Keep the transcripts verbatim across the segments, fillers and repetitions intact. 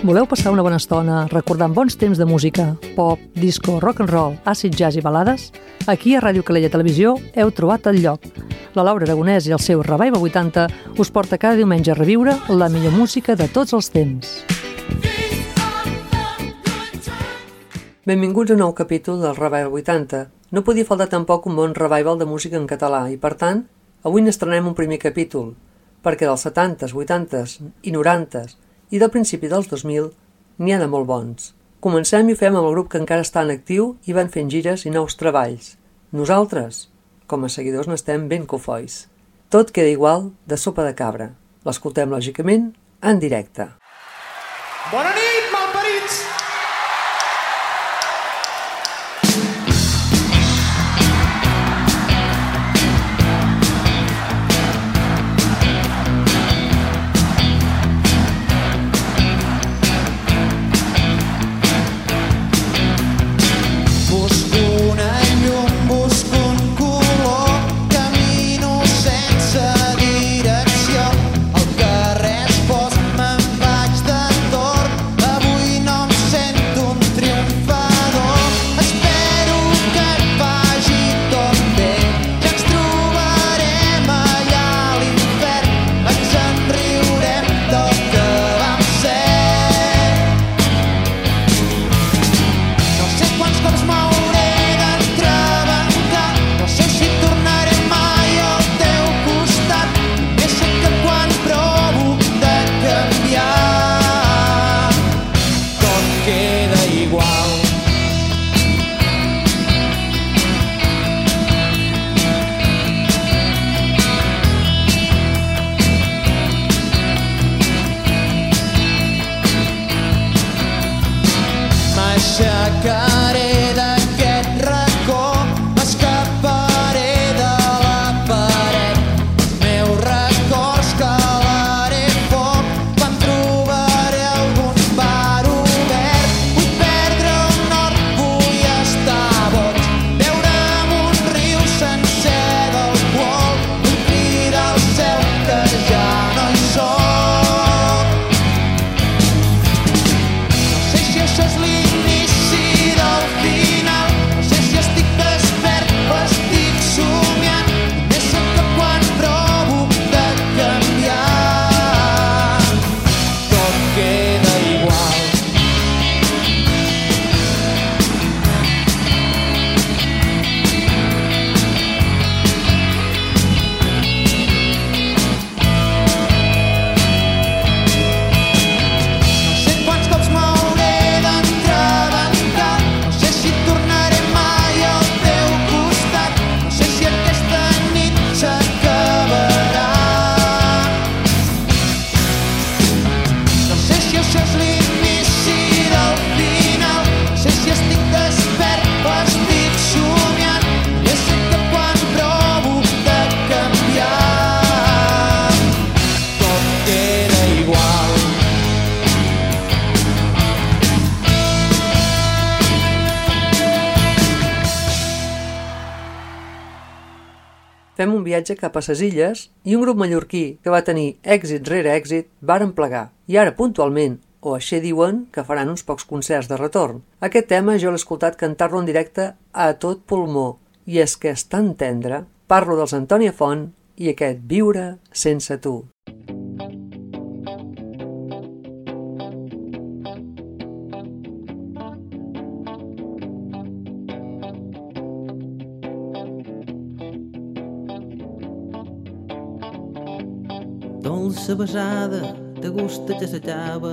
Voleu passar una bona estona recordant bons temps de música, pop, disco, rock and roll, acid jazz i balades? Aquí a Ràdio Calella Televisió heu trobat el lloc. La Laura Aragonès i el seu Revival vuitanta us porta cada diumenge a reviure la millor música de tots els temps. Benvinguts a un nou capítol del Revival vuitanta. No podia faltar tampoc un bon revival de música en català i, per tant, avui n'estrenem un primer capítol, perquè dels setantes, vuitantes i norantes i del principi dels dos mil n'hi ha de molt bons. Comencem i ho fem amb el grup que encara està en actiu i van fent gires i nous treballs. Nosaltres, com a seguidors, n'estem ben cofois. Tot queda igual de Sopa de Cabra. L'escoltem, lògicament, en directe. Bona nit, malparits! Fem un viatge cap a ses Illes i un grup mallorquí que va tenir èxit rere èxit varen plegar. I ara, puntualment, o així diuen, que faran uns pocs concerts de retorn. Aquest tema jo l'he escoltat cantar-lo en directe a tot pulmó. I és que és tan tendre. Parlo dels Antònia Font i aquest Viure sense tu. Dolça besada, de gust que s'acaba.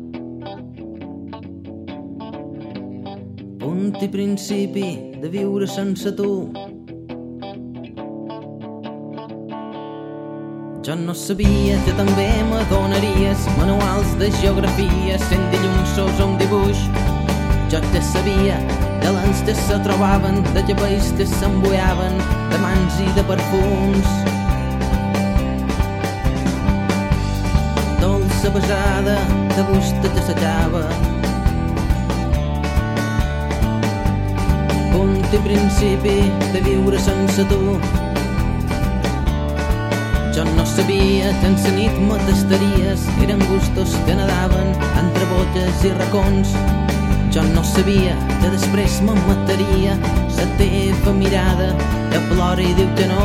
Punt i principi de viure sense tu. Jo no sabia que també m'adonaries manuals de geografia, sent dilluns sos un dibuix. Jo te sabia de l'ens que se trobaven, de cabells que s'embuiaven, de mans i de perfums. Dolça besada, de gust que s'acaba. Punt i principi de viure sense tu. Jo no sabia que en sa nit me tastaries, eren gustos que nadaven entre botges i racons. Jo no sabia que després me mataria la teva mirada que plora i diu que no.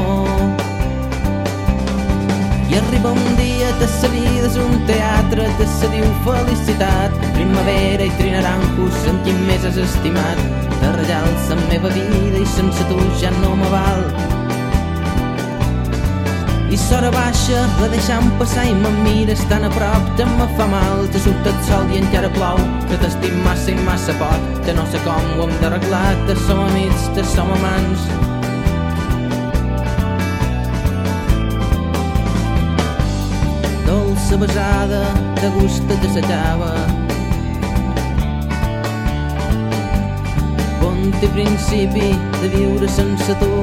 I arriba un dia que sa vida és un teatre que se diu felicitat, primavera i trinaranjos en qui més has estimat. De rellals la meva vida i sense tu ja no me val. I s'hora baixa, la deixam passar i me mires tan a prop que me fa mal. Te surt el sol i encara plou, que t'estim massa i massa poc, que no sé com ho hem d'arreglar, que som amics, que som amants. Dolça besada, de gust que s'acaba, punt i principi de viure sense tu.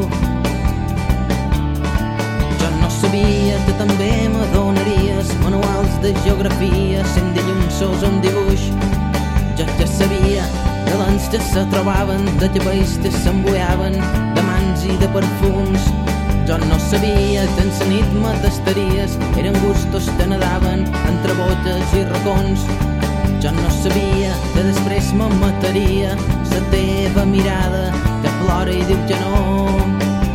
Sabia que també m'adonaries manuals de geografia, sent de llumsos un dibuix. Jo ja sabia de lents que se trobaven, de cabells que s'embuiaven, de mans i de perfums. Jo no sabia que en sa nit me tastaries, eren gustos que nadaven entre botges i racons. Jo no sabia que després me mataria la teva mirada que plora i diu que no.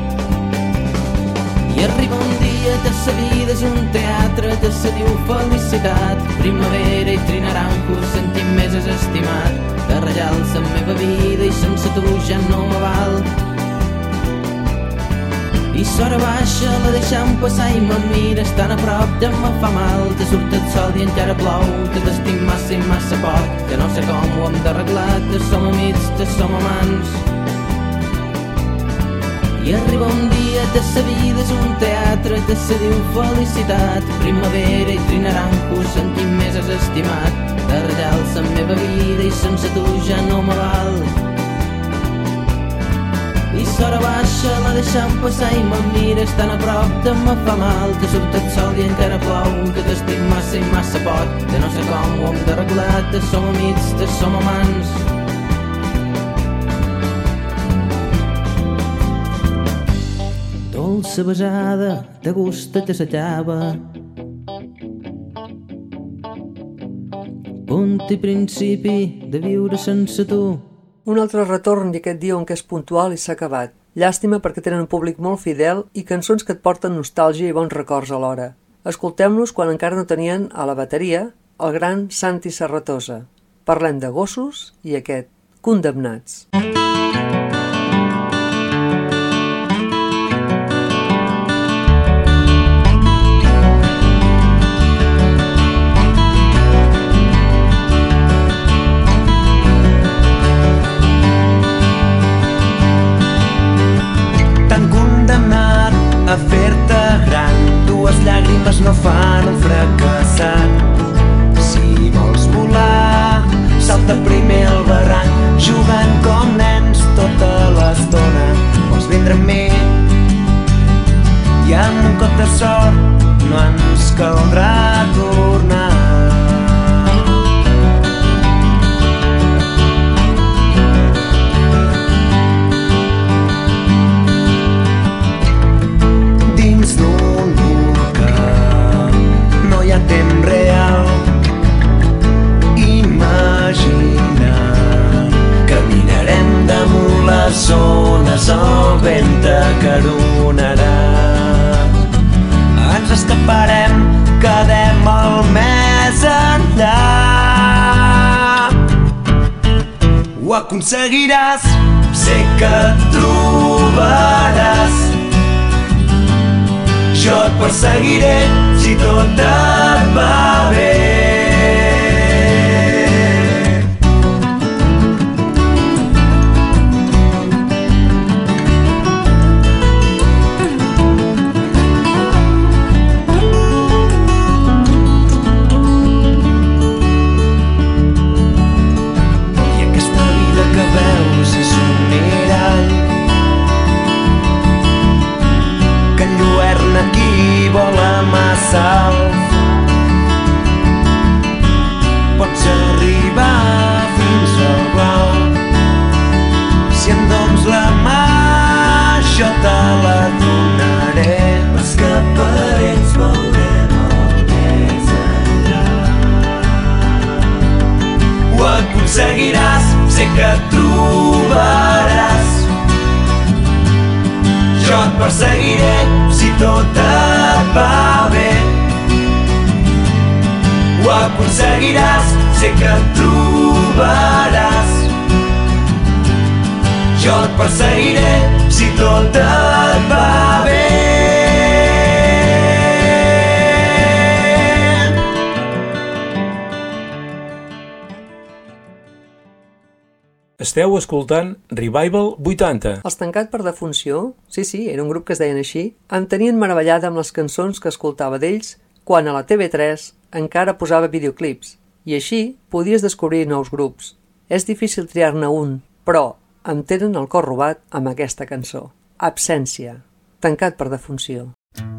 I arriba un dia que sa vida és un teatre que se diu felicitat, primavera i trinaranjos en qui més has estimat. De rellals la meva vida i sense tu ja no me val. I s'hora baixa, la deixam passar i me mires tan a prop que me fa mal. Que surt el sol i encara plou, que t'estim massa i massa poc, que no sé com ho hem d'arreglar, que som amics, que som amants. I arriba un dia que sa vida és un teatre que se diu felicitat, primavera i trinaranjos en qui més has estimat. De rellals la meva vida i sense tu ja no me val. I s'hora baixa, la deixam passar i me mires tan a prop que me fa mal. Que surt el sol i encara plou, que t'estim massa i massa poc, que no sé com ho hem d'arreglar, que som amics, que som amants. Dolça besada, de gust que s'acaba, punt i principi de viure sense tu. Un altre retorn i aquest dia on que és puntual i s'ha acabat. Llàstima perquè tenen un públic molt fidel i cançons que et porten nostàlgia i bons records alhora. Escoltem-los quan encara no tenien a la bateria el gran Santi Serratosa. Parlem de gossos i aquest, Condemnats. A fer-te gran, dues llàgrimes no fan un fracassat. Si vols volar, salta primer al barranc, jugant com nens tota l'estona. Vols vindre amb mi? I amb un cop de sort no ens caldrà tornar. Temps real, imagina, caminarem damunt les ones, el vent t'acaronarà. Ens escaparem, quedem al més enllà. Ho aconseguiràs, sé que et trobaràs. Jo et perseguiré si tot et va bé. I aquesta vida que veus és un mirall que enlluerna qui vola massa alt. aconseguiràs, sé que et trobaràs. Jo et perseguiré si tot et va bé. Esteu escoltant Revival vuitanta. Els Tancat per defunció, sí, sí, era un grup que es deien així, em tenien meravellada amb les cançons que escoltava d'ells quan a la T V tres encara posava videoclips, i així podies descobrir nous grups. És difícil triar-ne un, però em tenen el cor robat amb aquesta cançó. Absència, Tancat per defunció.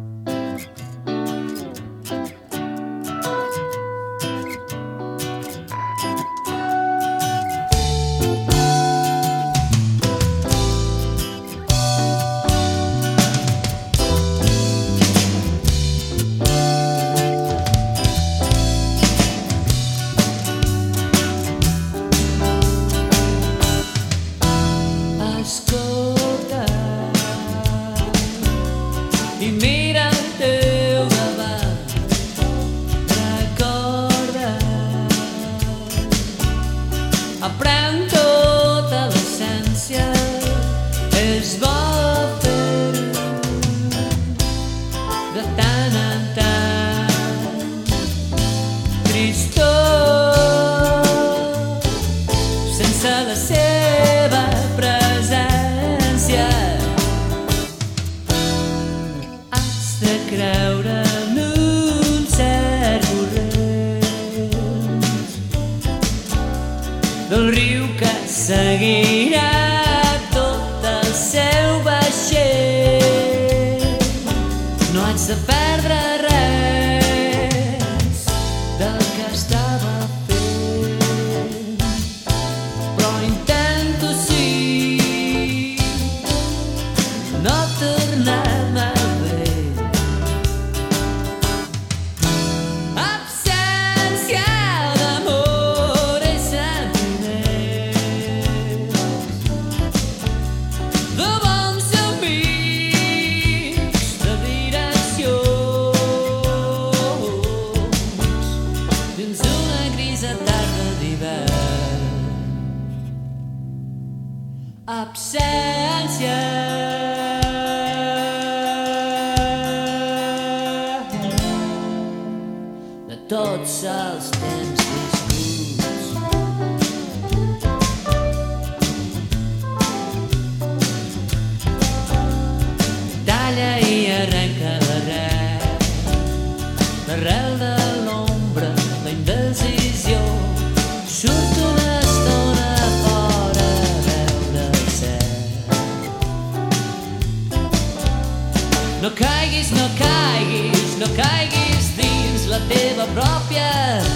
No caiguis, no caiguis, no caiguis dins la teva pròpia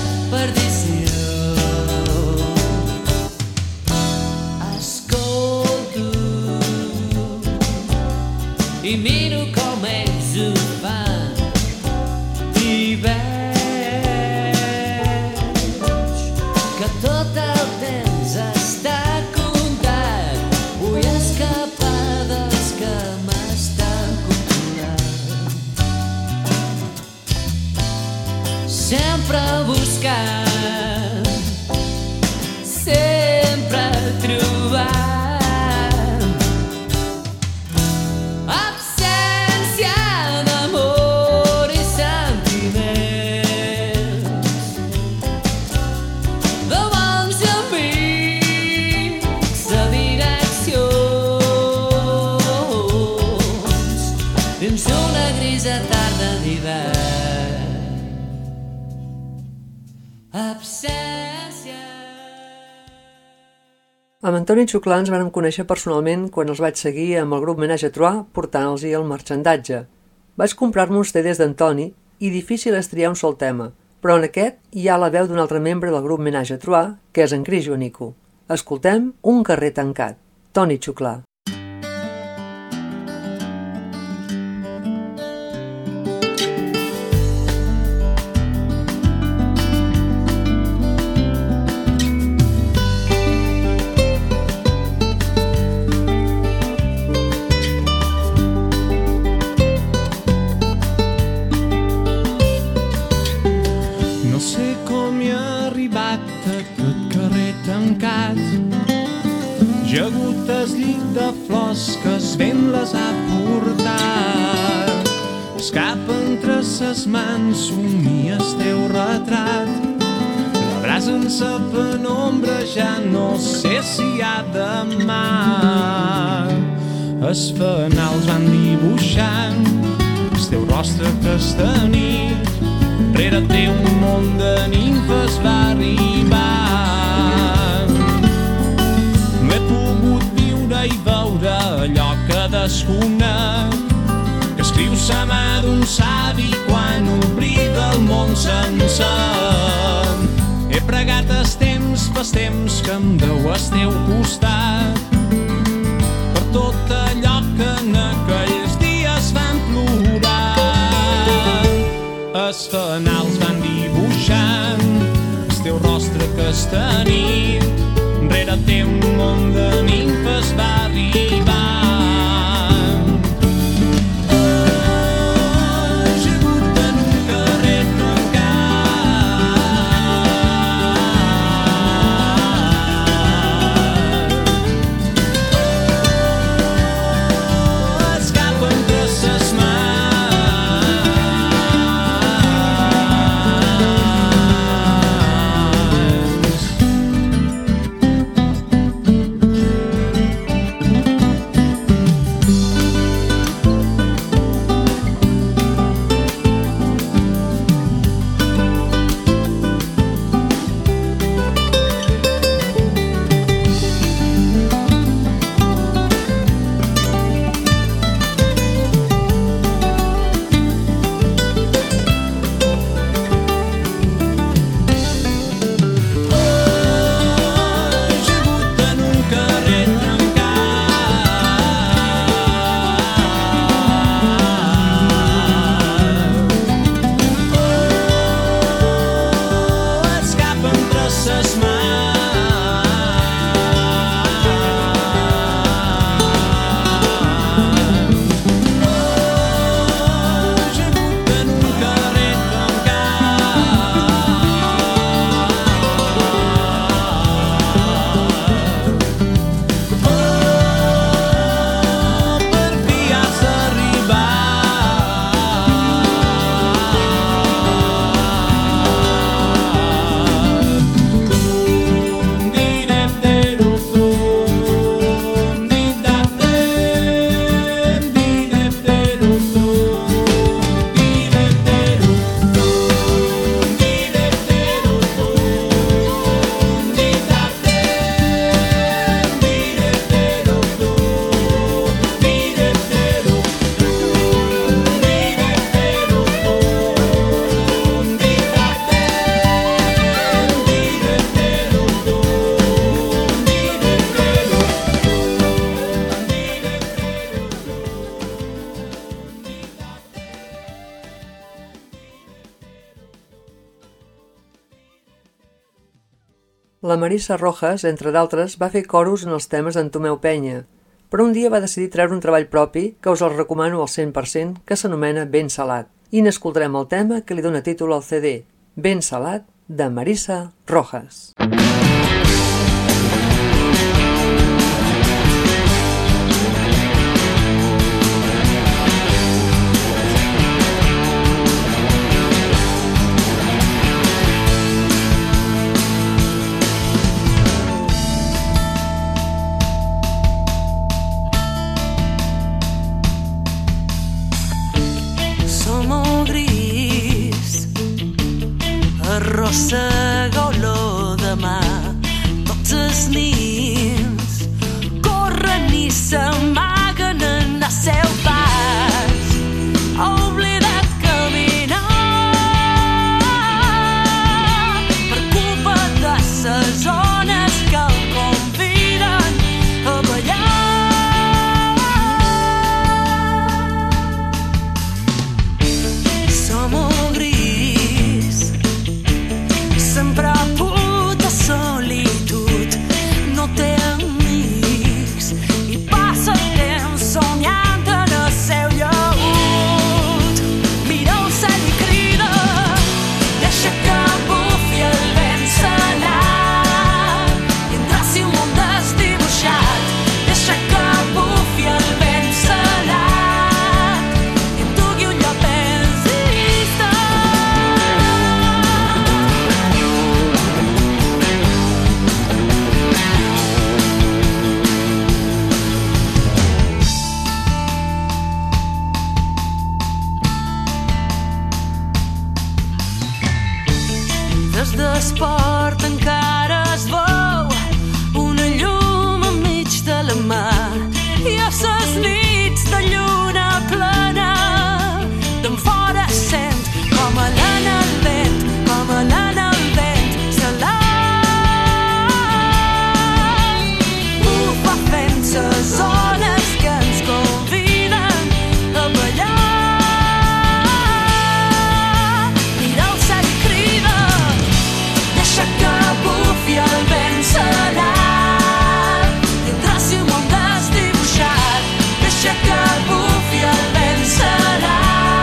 perdició. Escolto i miro com ells ho fan i veig que tot el temps està comptat. Vull escapar dels que m'estan sempre buscant, sempre trobant absència d'amor i sentiments, de bons amics, de direccions, dins una grisa tarda d'hivern. Absència. Amb Antoni Xuclà ens vàrem conèixer personalment quan els vaig seguir amb el grup Ménage à Trois portant-los-hi el marxandatge. Vaig comprar-me uns C Ds d'Antoni i difícil és triar un sol tema, però en aquest hi ha la veu d'un altre membre del grup Ménage à Trois, que és en Cris Joanico. Escoltem Un carrer tancat, Toni Xuclà. No sé com porta aquest carrer tancat. Jagut el llit de flors que el vent les ha portat. Escapa entre ses mans, somia el teu retrat. La brasa en sa penombra, ja no sé si hi ha demà. Els fanals van dibuixant el teu rostre aquesta nit. Rere teu un món de nimfes va arribar. No he pogut viure i veure allò que desconec, que escriu sa mà d'un savi quan oblida el món sencer. He pregat els temps pels temps que em deu al teu costat, per tot allò que en aquells dies van plorar. Els fanals van dibuixant el teu rostre aquesta nit. Rere teu un món de nimfes va arribar. La Marisa Rojas, entre d'altres, va fer coros en els temes d'en Tomeu Penya, però un dia va decidir treure un treball propi que us el recomano al cent per cent, que s'anomena Ben Salat, i n'escoltarem el tema que li dona títol al C D, Ben Salat, de Marisa Rojas. Arrossega olor de Des d'esport encara es veu una llum enmig de la mar i a ses nits de lluna plena d'en fora sent com a l'ana al vent, com a l'ana al vent salà. Bufa fent ses ones que ens conviden a ballar. Mira el cel i crida, deixa que bufi el vent salà. Tindràs un món desdibuixat, deixa que bufi el vent salà.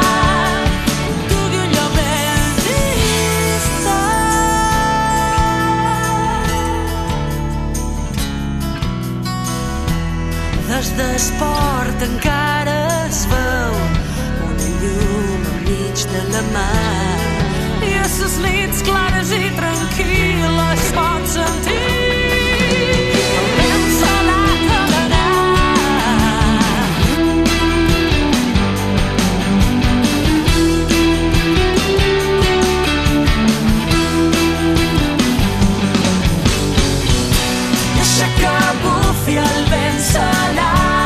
Des d'esport encara es veu una llum enmig de la mar i a ses nits clares i tranquil·les pot sentir el vent salat a l'anar. Deixa que bufi el vent salat.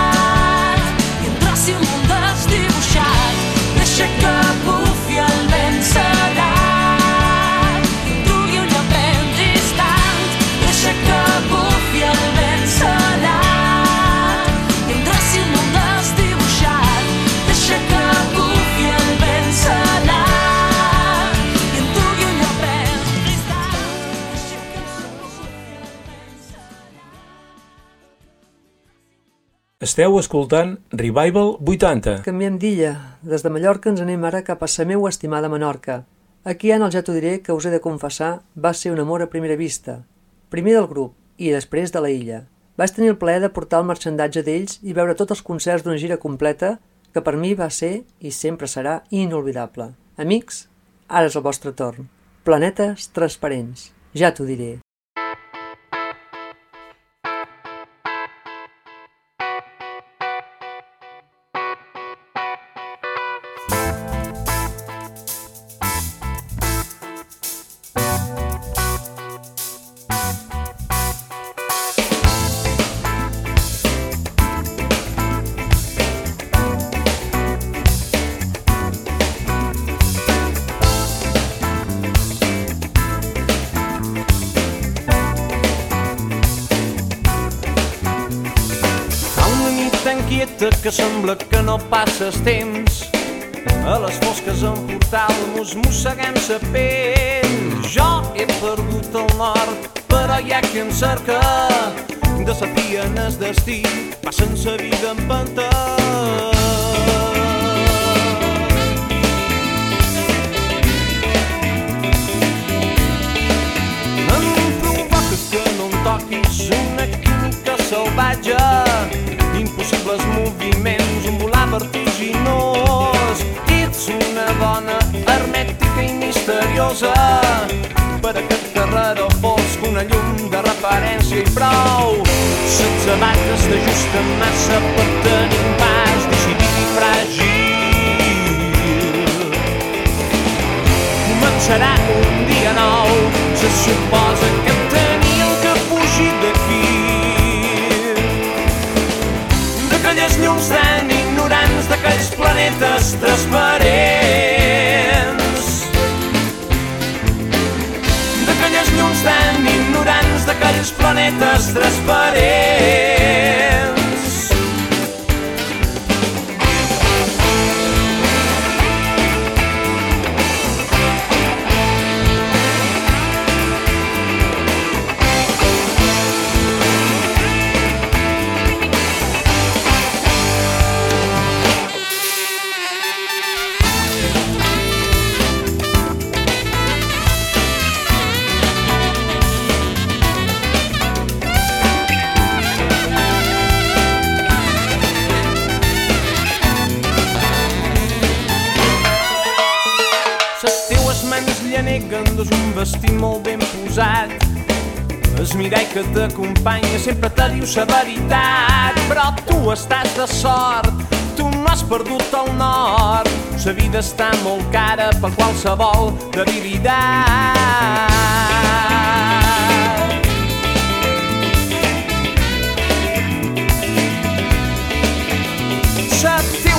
Deixa que bufi el vent salat, dugui un llampent distant. Deixa que bufi el vent salat, tindràs un món desdibuixat. Deixa que bufi el vent salat, i en dugui un llampent distant. Esteu escoltant Revival vuitanta. Canviem d'illa. Des de Mallorca ens anem ara cap a la meua estimada Menorca. Aquí en el Ja t'ho diré, que us he de confessar, va ser un amor a primera vista. Primer del grup i després de la illa. Vaig tenir el plaer de portar el marxandatge d'ells i veure tots els concerts d'una gira completa que per mi va ser i sempre serà inolvidable. Amics, ara és el vostre torn. Planetes transparents. Ja t'ho diré. Que sembla que no passes temps. A les fosques en portal mos mosseguem sa pell. Jo he perdut el nord, però hi ha qui em cerca. Desafien el destí, passen sa vida en pantà. Em provoca que no em toquis una química salvatge. Impossibles moviments, un volar vertiginós. Ets una dona hermètica i misteriosa. Per aquest carreró fosc una llum de referència i prou. Set sabates t'ajusten massa per tenir un pas decidit i fràgil. Començarà un dia nou. Se suposa que teníem que fugir d'aquí. D'aquelles llums tan ignorants, d'aquells planetes transparents. D'aquelles llums tan ignorants, d'aquells planetes transparents. És un vestit molt ben posat. El mirall que t'acompanya sempre te diu la veritat. Però tu estàs de sort, tu no has perdut el nord. La vida està molt cara per qualsevol debilitat.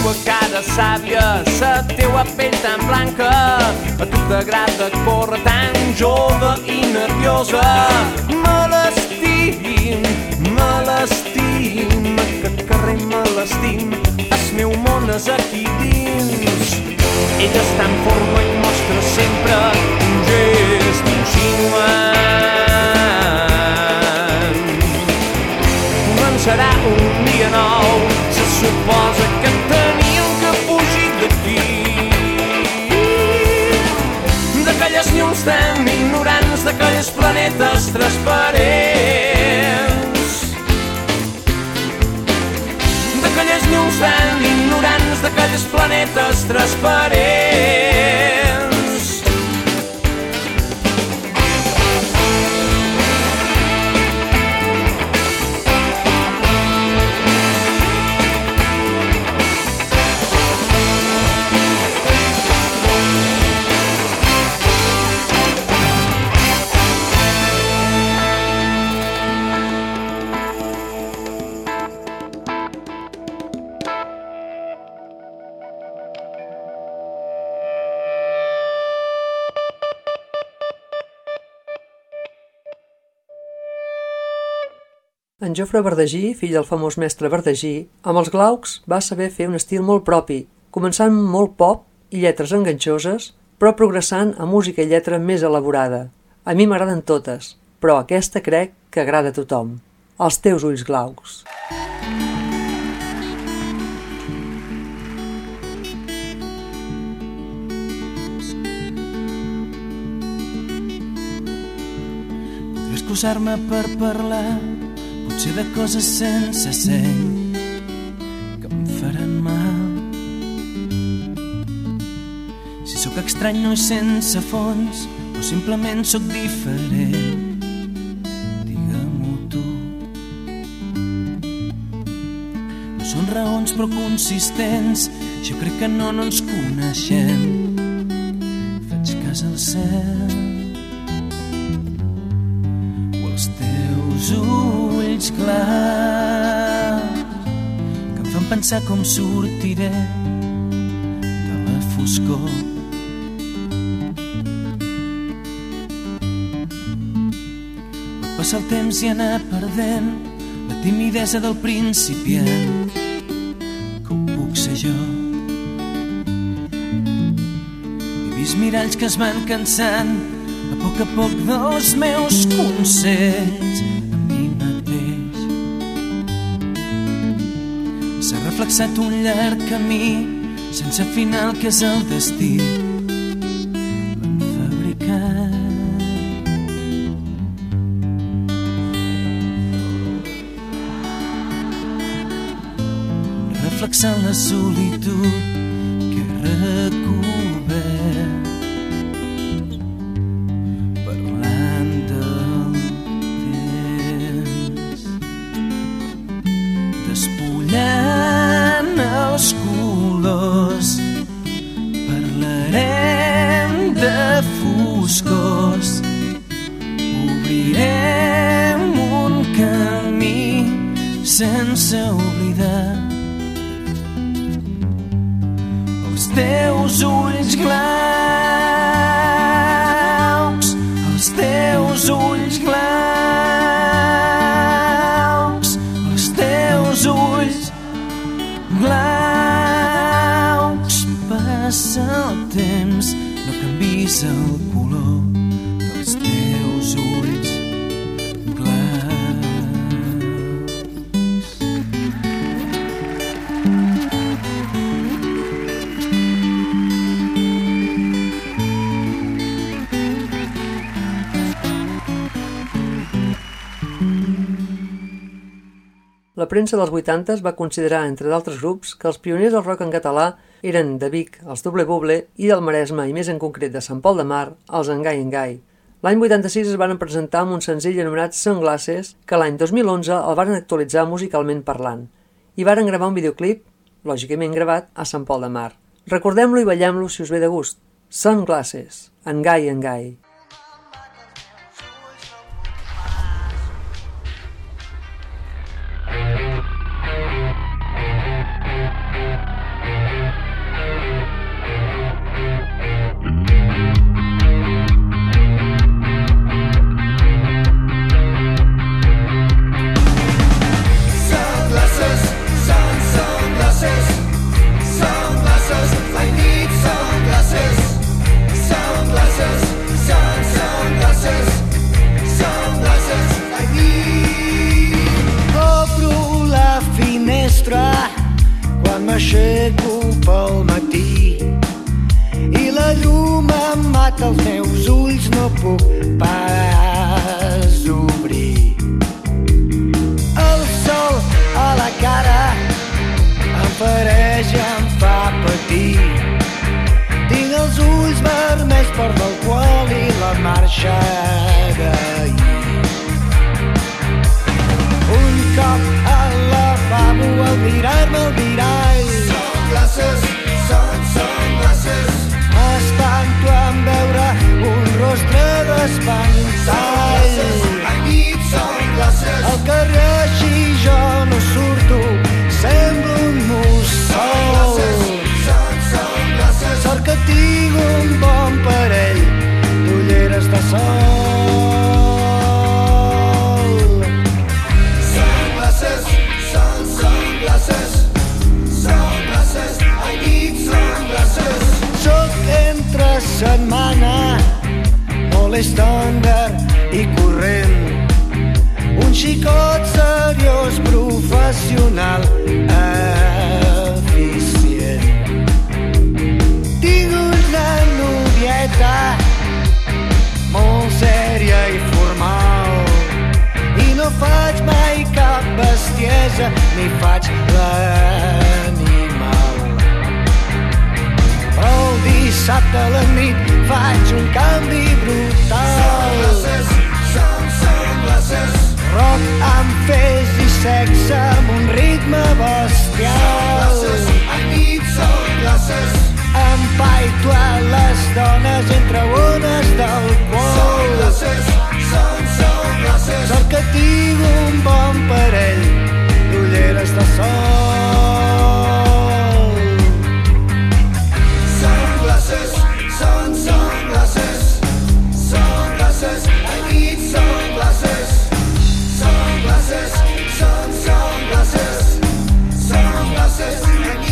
teua cara sàvia, sa teua pell tan blanca. A tu t'agrada córrer tan jove i nerviosa. Me l'estim, me l'estim, aquest carrer me l'estim, el meu món és aquí dins. Ella està en forma i mostra sempre un gest insinuant. Començarà un dia nou, se suposa que teníem que fugir d'aquí, d'aquelles llums tan ignorants, d'aquelles planetes transparents, d'aquelles llums tan ignorants, d'aquelles planetes transparents. En Jofre Verdagí, fill del famós mestre Verdagí, amb els Glaucs va saber fer un estil molt propi, començant molt pop i lletres enganxoses, però progressant a música i lletra més elaborada. A mi m'agraden totes, però aquesta crec que agrada a tothom. Els teus ulls glaucs. Podré excusar-me per parlar potser de coses sense seny que em faran mal. Si sóc estrany no és sense fons o simplement sóc diferent, digue-m'ho tu. No són raons però consistents, jo crec que no, no ens coneixem. Faig cas al cel o als teus ulls clars que em fan pensar com sortiré de la foscor. Pot passar el temps i anar perdent la timidesa del principiant, que ho puc ser jo. He vist miralls que es van cansant a poc a poc dels meus consells. Reflexat un llarg camí sense final que és el destí. L'han fabricat. Reflexant la solitud que he recobert, parlant del temps, despullant els colors, parlarem de foscors, obrirem un camí sense oblidar els teus ulls glaucs, els teus ulls glaucs, els teus ulls glaucs. Passa el temps, no canvis el color dels teus ulls glaucs. La premsa dels vuitantes va considerar, entre d'altres grups, que els pioners del rock en català eren de Vic, els Doble Buble, i del Maresme, i més en concret de Sant Pol de Mar, els Engai Engai. L'any vuitanta-sis es van presentar amb un senzill anomenat Sunglasses, que l'any dos mil onze el van actualitzar musicalment parlant, i varen gravar un videoclip, lògicament gravat, a Sant Pol de Mar. Recordem-lo i ballem-lo si us ve de gust. Sunglasses, Engai Engai. que els meus ulls no puc pas obrir. El sol a la cara em fereix i em fa patir. Tinc els ulls vermells per l'alcohol i la marxa d'ahir. Un cop al lavabo al mirar-me al mirall. Sunglasses, són sunglasses. M'espanto en veure un rostre d'espantall. I need sunglasses. Al carrer així jo no surto, semblo un mussol. Sort que tinc un bon parell d'ulleres de sol. Sunglasses, són sunglasses. Sunglasses, I need sunglasses. Soc entre setmana, molt estàndard i corrent. Un xicot seriós, professional, eficient. Tinc una novieta molt sèria i formal i no faig mai cap bestiesa ni faig l'animal. Però el dissabte a la nit faig un canvi brutal. Sunglasses, són sunglasses. Rock amb fes i sexe amb un ritme bestial. Sunglasses, I need sunglasses. Empaito a les dones entre ones d'alcohol. Sunglasses, són sunglasses. Sort que tinc un bon parell d'ulleres de sol. Sunglasses, són sunglasses. Sunglasses, I need sunglasses. Sunglasses, són sunglasses. Sunglasses, I need.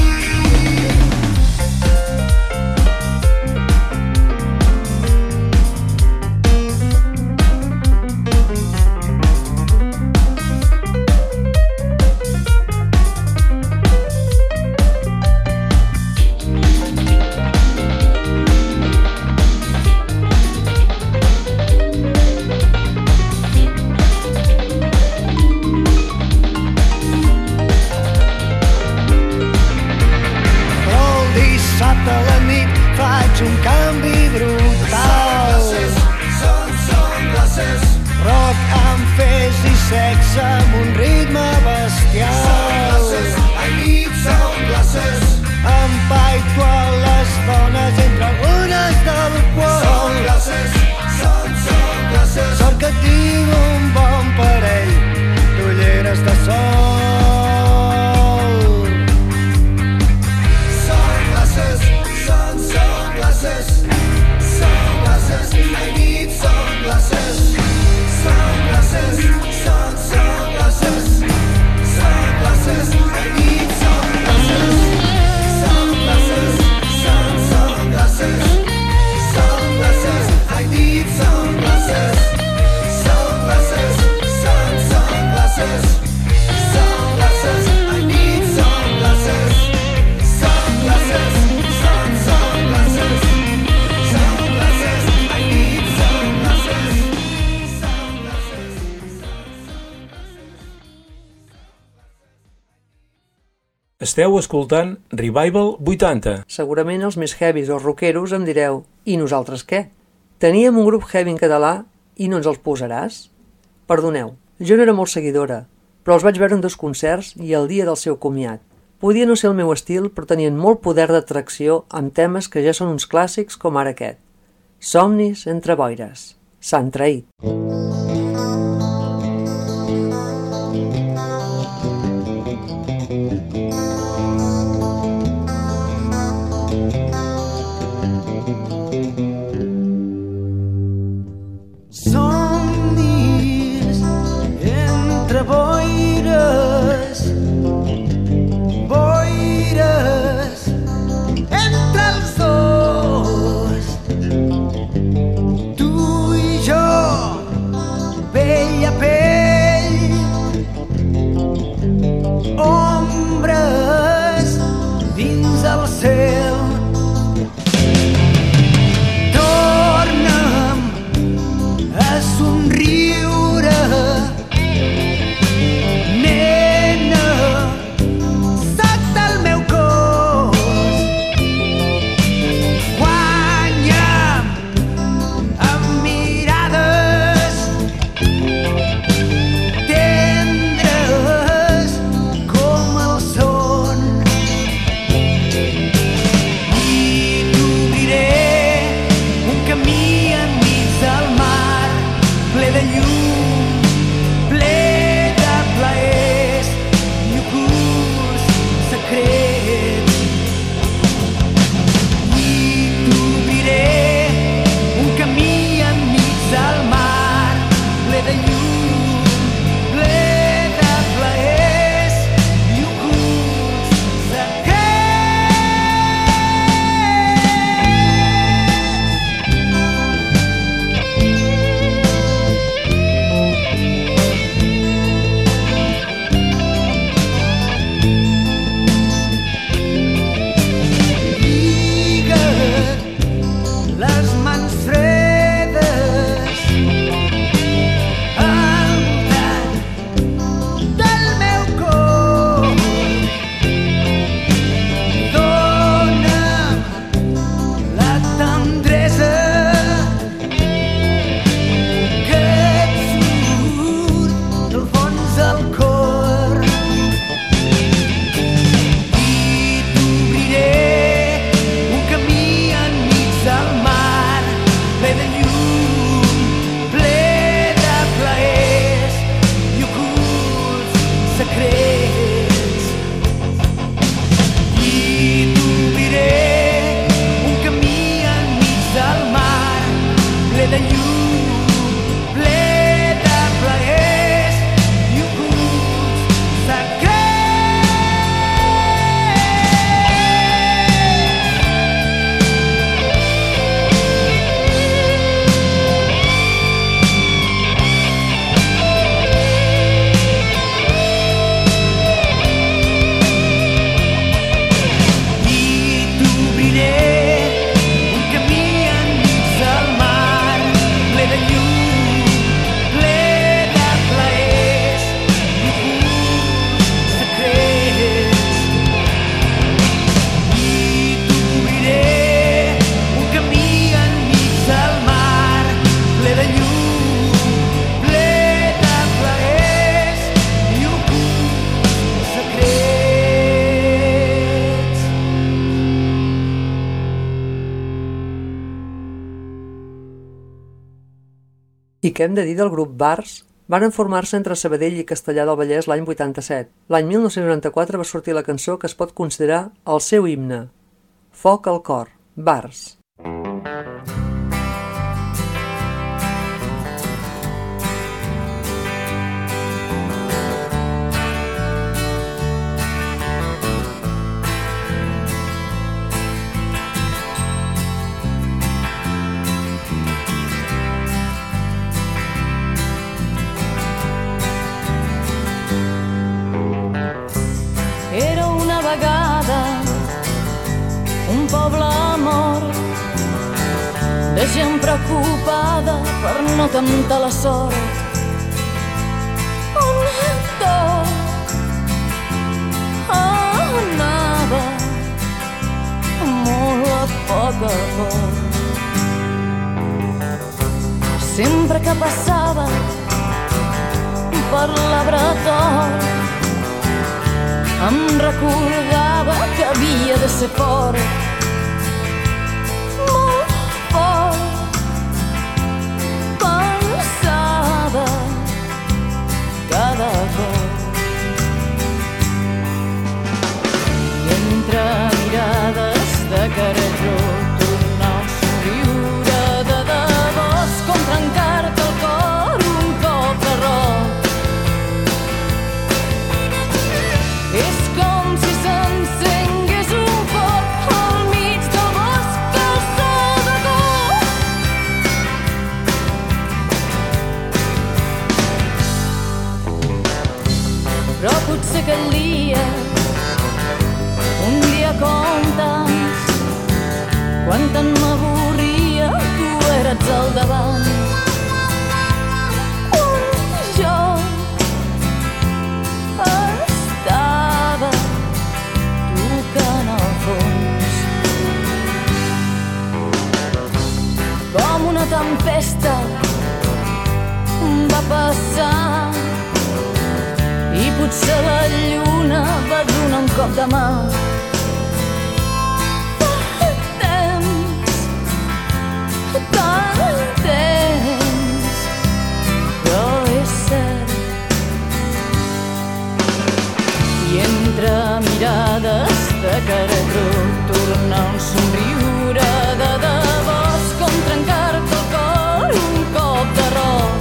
Dissabte a la nit faig un canvi brutal. Sunglasses, són sunglasses. Rock amb fes i sexe amb un ritme bestial. Sunglasses, I need sunglasses. Empaito a les dones entre ones d'alcohol. Sunglasses, són sunglasses. Sort que tinc un bon parell d'ulleres de sol. Són sunglasses. Sunglasses, I need sunglasses. Sunglasses, són sunglasses. Sunglasses, I need sunglasses. Sunglasses, són sunglasses. Sunglasses, I need sunglasses. Sunglasses, són sunglasses. Sunglasses, I need sunglasses. Sunglasses, són sunglasses. Sunglasses, I need sunglasses. Esteu escoltant Revival vuitanta. Segurament els més heavies o rockeros em direu: i nosaltres què? Teníem un grup heavy en català i no ens els posaràs? Perdoneu, jo no era molt seguidora, però els vaig veure en dos concerts i el dia del seu comiat. Podia no ser el meu estil, però tenien molt poder d'atracció amb temes que ja són uns clàssics com ara aquest. Somnis entre boires. S'han traït. Somnis entre boires. Boires entre els dos. Tu i jo I què hem de dir del grup Bars? Varen formar-se entre Sabadell i Castellar del Vallès l'any vuitanta-set. L'any mil nou-cents noranta-quatre va sortir la cançó que es pot considerar el seu himne. Foc al cor, Bars. de gent preocupada per no temptar la sort. On tot anava molt a poc a poc. Sempre que passava per l'Abratol em recordava que havia de ser fort, molt fort. Pensava cada cop i entre mirades de carajó tornar a somriure de debò és com trencar-te el cor un cop de roc. És com si s'encengués un foc al mig del bosc al sol de cor. Però potser calia un dia com tants, quan tant m'avorria tu eres al davant. Jo estava tocant el fons com una tempesta va passar i potser la lluna va donar un cop de mà. Temps, tant temps, però és cert. I entre mirades de carajó tornar un somriure de debò és com trencar-te el cor un cop de roc.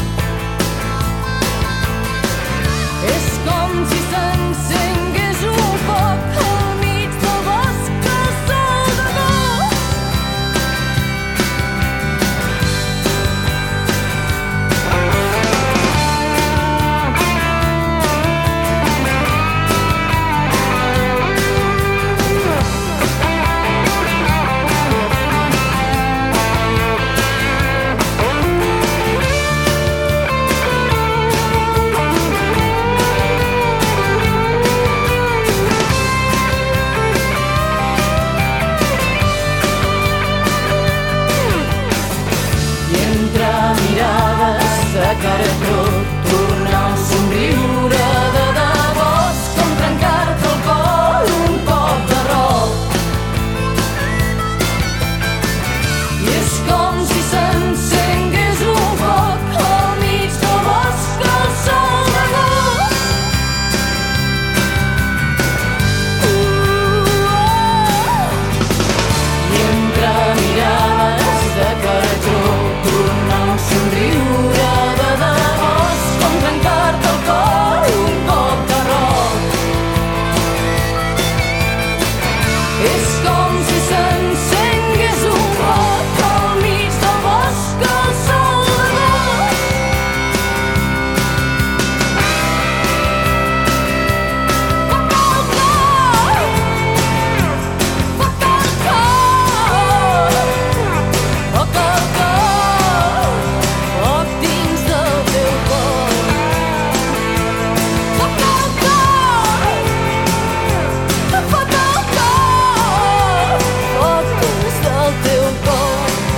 És com si s'encengués un foc al mig del bosc al sol d'agost. I entre mirades de carajó tornar un somriure de debò és com trencar-te el cor un cop de roc. I és com si s'encengués un foc al mig del bosc al sol d'agost. I entre mirades de carajó tornar un somriure de debò és com trencar-te el cor un cop de roc. És com si s'encengués un foc al mig del bosc al sol d'agost. Foc al cor, foc al cor, foc al cor, foc dins del teu cor. Foc al cor, foc al cor, foc dins del teu cor.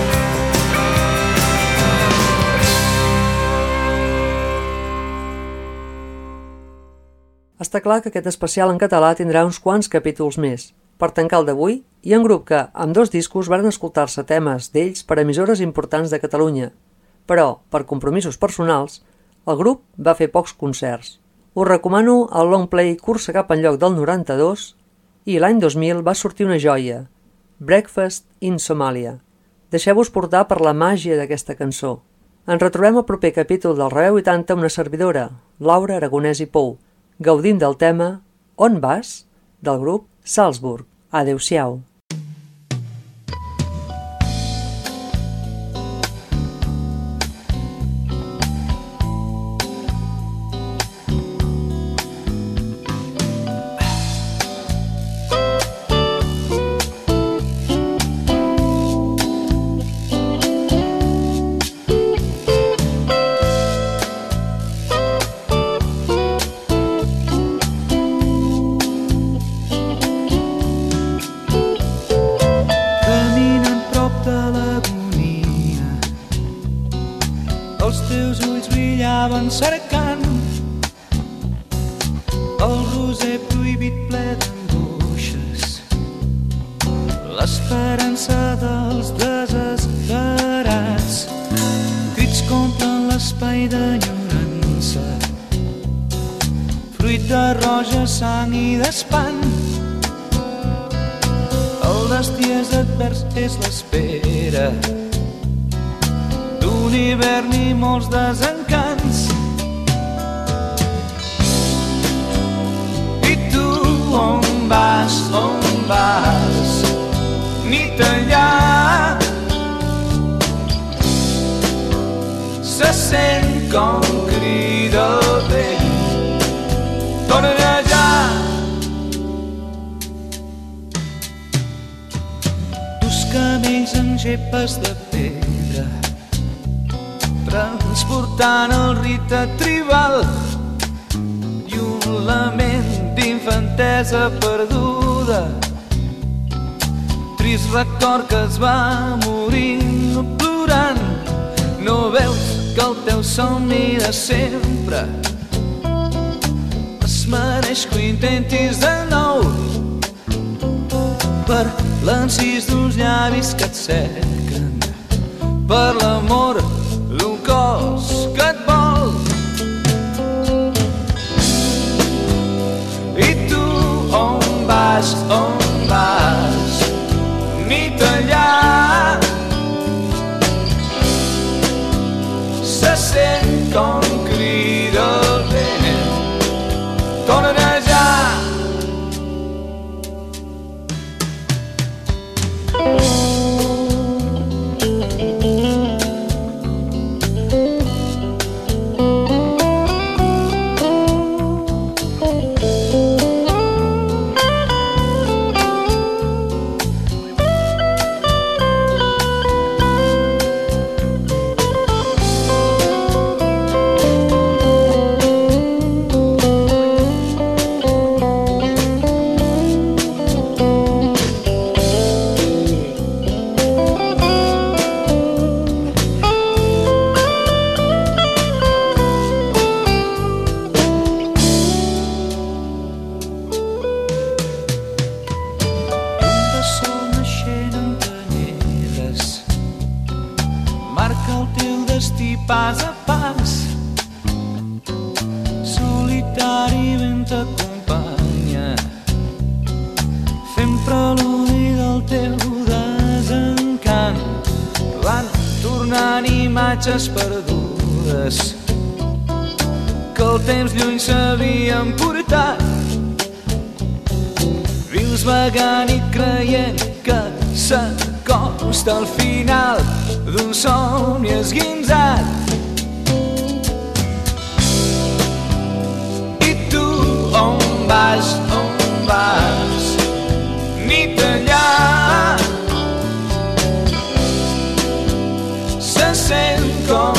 Està clar que aquest especial en català tindrà uns quants capítols més. Per tancar el d'avui, hi ha un grup que, amb dos discos, varen escoltar-se temes d'ells per emissores importants de Catalunya. però, per compromisos personals, el grup va fer pocs concerts. Us recomano el long play Cursa cap enlloc del noranta-dos i l'any dos mil va sortir una joia, Breakfast in Somalia. Deixeu-vos portar per la màgia d'aquesta cançó. Ens retrobem al proper capítol del Revival vuitanta amb una servidora, Laura Aragonès i Pou, gaudint del tema On vas? Del grup Salzburg. Adéu-siau. Cercant el roser prohibit ple d'angoixes, l'esperança dels desesperats, crits complen l'espai d'enyorança, fruit de roja, sang i d'espant. El destí és advers, és l'espera d'un hivern i molts desencants. On vas, on vas, nit enllà, se sent com crida el vent, torna allà. Dus camells en gepes de pedra, transportant el rite tribal i un lament d'infantesa perduda, trist record que es va morint plorant. No veus que el teu somni de sempre es mereix que ho intentis de nou, per l'encís d'uns llavis que et cerquen, per l'amor d'un cos que et vol. On vas, on vas, nit enllà, se sent com crida el vent, torna allà. Pas a pas, solitàriament t'acompanya, fent preludi del teu desencant. Van tornant imatges perdudes que el temps lluny s'havien portat. Vius vagant i creient que s'acosta al final d'un somni esguinçat. I tu on vas, on vas, nit enllà, se sent com